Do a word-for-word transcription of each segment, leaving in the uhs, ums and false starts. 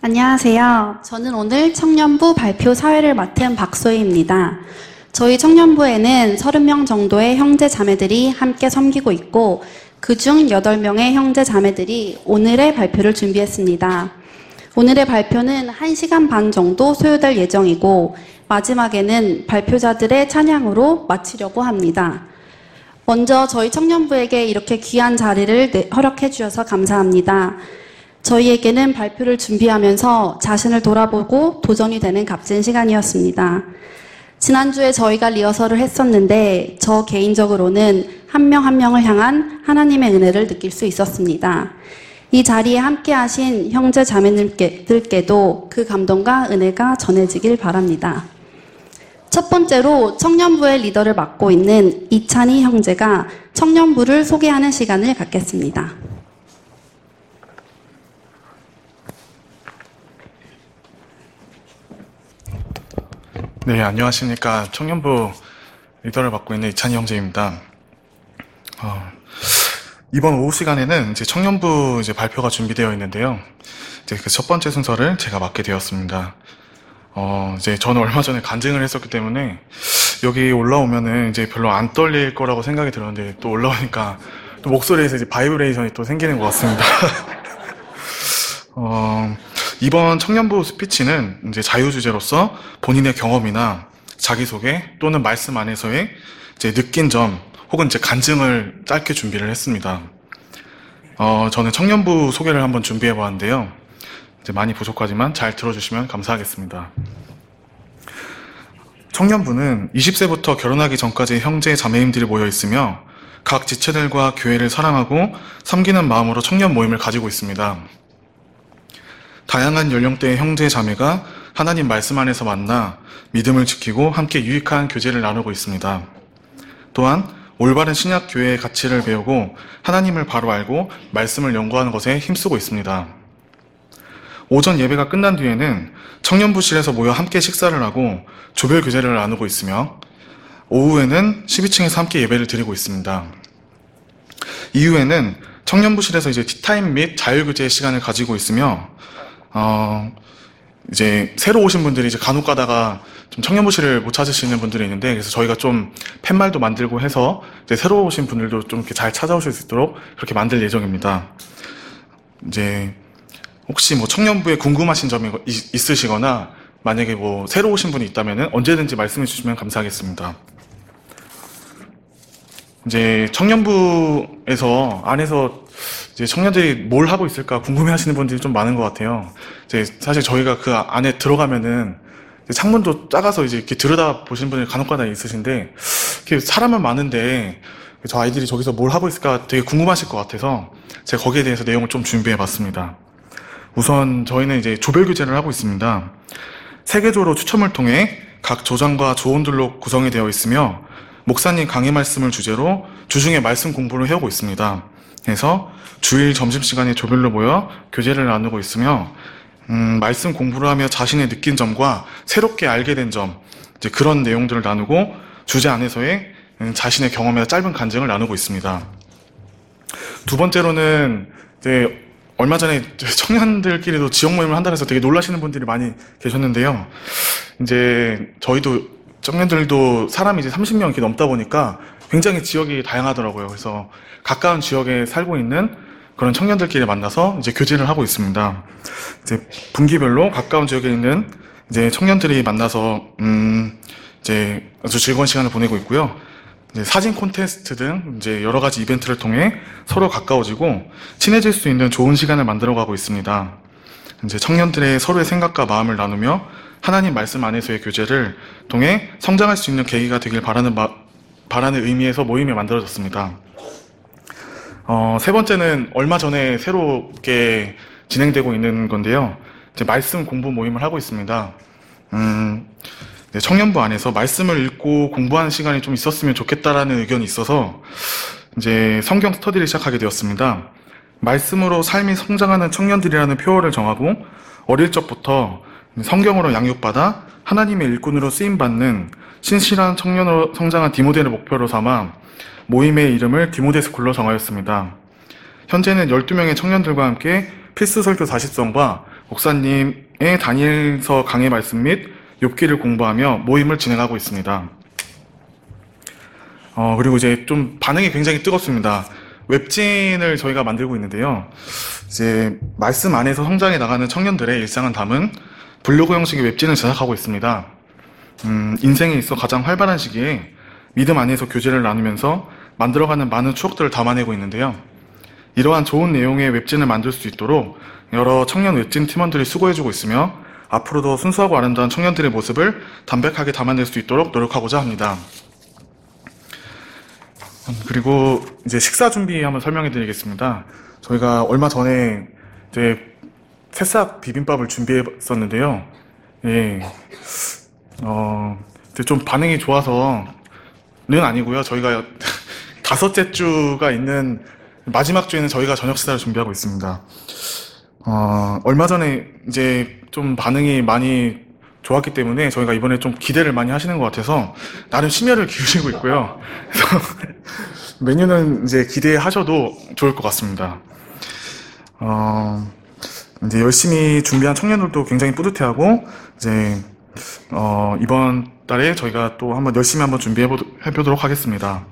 안녕하세요. 저는 오늘 청년부 발표 사회를 맡은 박소희입니다. 저희 청년부에는 서른 명 정도의 형제 자매들이 함께 섬기고 있고 그중 여덟 명의 형제 자매들이 오늘의 발표를 준비했습니다. 오늘의 발표는 한 시간 반 정도 소요될 예정이고 마지막에는 발표자들의 찬양으로 마치려고 합니다. 먼저 저희 청년부에게 이렇게 귀한 자리를 허락해 주셔서 감사합니다. 저희에게는 발표를 준비하면서 자신을 돌아보고 도전이 되는 값진 시간이었습니다. 지난주에 저희가 리허설을 했었는데 저 개인적으로는 한 명 한 명을 향한 하나님의 은혜를 느낄 수 있었습니다. 이 자리에 함께 하신 형제 자매들께도 그 감동과 은혜가 전해지길 바랍니다. 첫 번째로 청년부의 리더를 맡고 있는 이찬희 형제가 청년부를 소개하는 시간을 갖겠습니다. 네, 안녕하십니까. 청년부 리더를 맡고 있는 이찬희 형제입니다. 어, 이번 오후 시간에는 이제 청년부 이제 발표가 준비되어 있는데요. 이제 그 첫 번째 순서를 제가 맡게 되었습니다. 어, 이제 저는 얼마 전에 간증을 했었기 때문에 여기 올라오면은 이제 별로 안 떨릴 거라고 생각이 들었는데 또 올라오니까 또 목소리에서 이제 바이브레이션이 또 생기는 것 같습니다. 어, 이번 청년부 스피치는 이제 자유주제로서 본인의 경험이나 자기소개 또는 말씀 안에서의 이제 느낀 점 혹은 이제 간증을 짧게 준비를 했습니다. 어, 저는 청년부 소개를 한번 준비해 보았는데요. 이제 많이 부족하지만 잘 들어주시면 감사하겠습니다. 청년부는 이십 세부터 결혼하기 전까지 형제 자매님들이 모여 있으며 각 지체들과 교회를 사랑하고 섬기는 마음으로 청년 모임을 가지고 있습니다. 다양한 연령대의 형제 자매가 하나님 말씀 안에서 만나 믿음을 지키고 함께 유익한 교제를 나누고 있습니다. 또한 올바른 신약 교회의 가치를 배우고 하나님을 바로 알고 말씀을 연구하는 것에 힘쓰고 있습니다. 오전 예배가 끝난 뒤에는 청년부실에서 모여 함께 식사를 하고 조별 교제를 나누고 있으며 오후에는 십이 층에서 함께 예배를 드리고 있습니다. 이후에는 청년부실에서 이제 티타임 및 자율교제 시간을 가지고 있으며 어, 이제 새로 오신 분들이 이제 간혹 가다가 좀 청년부실을 못 찾으시는 분들이 있는데 그래서 저희가 좀 팻말도 만들고 해서 이제 새로 오신 분들도 좀 이렇게 잘 찾아오실 수 있도록 그렇게 만들 예정입니다. 이제 혹시 뭐 청년부에 궁금하신 점이 있으시거나 만약에 뭐 새로 오신 분이 있다면은 언제든지 말씀해 주시면 감사하겠습니다. 이제 청년부에서 안에서 이제 청년들이 뭘 하고 있을까 궁금해 하시는 분들이 좀 많은 것 같아요. 이제 사실 저희가 그 안에 들어가면은 창문도 작아서 이제 이렇게 들여다 보시는 분들이 간혹가다 있으신데 이렇게 사람은 많은데 저 아이들이 저기서 뭘 하고 있을까 되게 궁금하실 것 같아서 제가 거기에 대해서 내용을 좀 준비해 봤습니다. 우선 저희는 이제 조별교제를 하고 있습니다. 세계조로 추첨을 통해 각 조장과 조원들로 구성이 되어 있으며 목사님 강의 말씀을 주제로 주중에 말씀 공부를 해오고 있습니다. 그래서 주일 점심시간에 조별로 모여 교제를 나누고 있으며 음, 말씀 공부를 하며 자신의 느낀 점과 새롭게 알게 된 점 이제 그런 내용들을 나누고 주제 안에서의 음, 자신의 경험이나 짧은 간증을 나누고 있습니다. 두 번째로는 이제 얼마 전에 청년들끼리도 지역 모임을 한다고 해서 되게 놀라시는 분들이 많이 계셨는데요. 이제 저희도 청년들도 사람이 이제 삼십 명 이렇게 넘다 보니까 굉장히 지역이 다양하더라고요. 그래서 가까운 지역에 살고 있는 그런 청년들끼리 만나서 이제 교제를 하고 있습니다. 이제 분기별로 가까운 지역에 있는 이제 청년들이 만나서 음 이제 아주 즐거운 시간을 보내고 있고요. 이제 사진 콘테스트 등 이제 여러 가지 이벤트를 통해 서로 가까워지고 친해질 수 있는 좋은 시간을 만들어가고 있습니다. 이제 청년들의 서로의 생각과 마음을 나누며 하나님 말씀 안에서의 교제를 통해 성장할 수 있는 계기가 되길 바라는 마, 바라는 의미에서 모임이 만들어졌습니다. 어, 세 번째는 얼마 전에 새롭게 진행되고 있는 건데요. 이제 말씀 공부 모임을 하고 있습니다. 음, 청년부 안에서 말씀을 읽고 공부하는 시간이 좀 있었으면 좋겠다라는 의견이 있어서 이제 성경 스터디를 시작하게 되었습니다. 말씀으로 삶이 성장하는 청년들이라는 표어를 정하고 어릴 적부터 성경으로 양육받아 하나님의 일꾼으로 쓰임받는 신실한 청년으로 성장한 디모데를 목표로 삼아 모임의 이름을 디모데 스쿨로 정하였습니다. 현재는 열두 명의 청년들과 함께 필수 설교 사십 성과 목사님의 다니엘서 강해 말씀 및 욥기를 공부하며 모임을 진행하고 있습니다. 어, 그리고 이제 좀 반응이 굉장히 뜨겁습니다. 웹진을 저희가 만들고 있는데요. 이제 말씀 안에서 성장해 나가는 청년들의 일상을 담은 블로그 형식의 웹진을 제작하고 있습니다. 음, 인생에 있어 가장 활발한 시기에 믿음 안에서 교제를 나누면서 만들어가는 많은 추억들을 담아내고 있는데요. 이러한 좋은 내용의 웹진을 만들 수 있도록 여러 청년 웹진 팀원들이 수고해주고 있으며 앞으로도 순수하고 아름다운 청년들의 모습을 담백하게 담아낼 수 있도록 노력하고자 합니다. 그리고 이제 식사 준비 한번 설명해 드리겠습니다. 저희가 얼마 전에 이제 새싹 비빔밥을 준비했었는데요. 예. 어, 좀 반응이 좋아서는 아니고요. 저희가 다섯째 주가 있는 마지막 주에는 저희가 저녁 식사를 준비하고 있습니다. 어, 얼마 전에 이제 좀 반응이 많이 좋았기 때문에 저희가 이번에 좀 기대를 많이 하시는 것 같아서 나름 심혈을 기울이고 있고요. 그래서 메뉴는 이제 기대하셔도 좋을 것 같습니다. 어, 이제 열심히 준비한 청년들도 굉장히 뿌듯해하고 이제 어, 이번 달에 저희가 또 한번 열심히 한번 준비해 보도록 하겠습니다.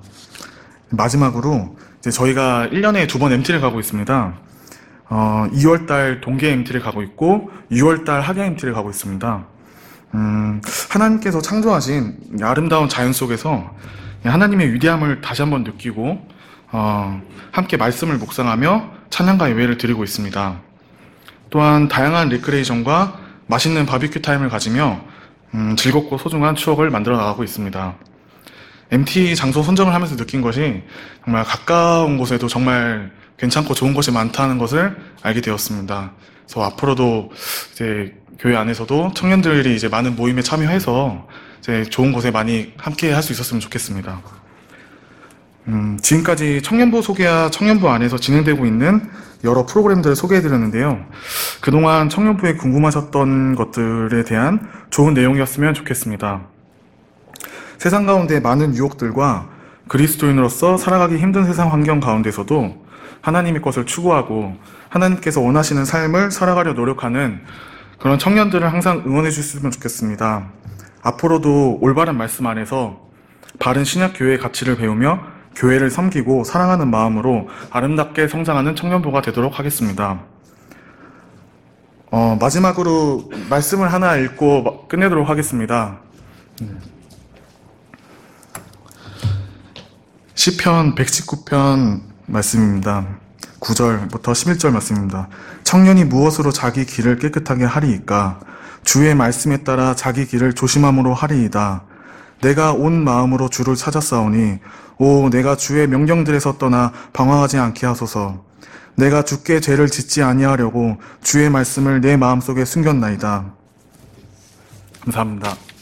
마지막으로 이제 저희가 일 년에 두 번 엠티를 가고 있습니다. 어, 이월달 동계 엠티를 가고 있고 유월달 학예 엠티를 가고 있습니다. 음, 하나님께서 창조하신 아름다운 자연 속에서 하나님의 위대함을 다시 한번 느끼고 어, 함께 말씀을 묵상하며 찬양과 예배를 드리고 있습니다. 또한 다양한 리크레이션과 맛있는 바비큐 타임을 가지며 음, 즐겁고 소중한 추억을 만들어 나가고 있습니다. 엠티 장소 선정을 하면서 느낀 것이 정말 가까운 곳에도 정말 괜찮고 좋은 것이 많다는 것을 알게 되었습니다. 그래서 앞으로도 이제 교회 안에서도 청년들이 이제 많은 모임에 참여해서 이제 좋은 곳에 많이 함께 할 수 있었으면 좋겠습니다. 음, 지금까지 청년부 소개와 청년부 안에서 진행되고 있는 여러 프로그램들을 소개해드렸는데요. 그동안 청년부에 궁금하셨던 것들에 대한 좋은 내용이었으면 좋겠습니다. 세상 가운데 많은 유혹들과 그리스도인으로서 살아가기 힘든 세상 환경 가운데서도 하나님의 것을 추구하고 하나님께서 원하시는 삶을 살아가려 노력하는 그런 청년들을 항상 응원해 주셨으면 좋겠습니다. 앞으로도 올바른 말씀 안에서 바른 신약 교회의 가치를 배우며 교회를 섬기고 사랑하는 마음으로 아름답게 성장하는 청년부가 되도록 하겠습니다. 어, 마지막으로 말씀을 하나 읽고 끝내도록 하겠습니다. 시편 백십구 편 말씀입니다. 구 절부터 십일 절 말씀입니다. 청년이 무엇으로 자기 길을 깨끗하게 하리이까? 주의 말씀에 따라 자기 길을 조심함으로 하리이다. 내가 온 마음으로 주를 찾았사오니 오 내가 주의 명령들에서 떠나 방황하지 않게 하소서. 내가 주께 죄를 짓지 아니하려고 주의 말씀을 내 마음속에 숨겼나이다. 감사합니다.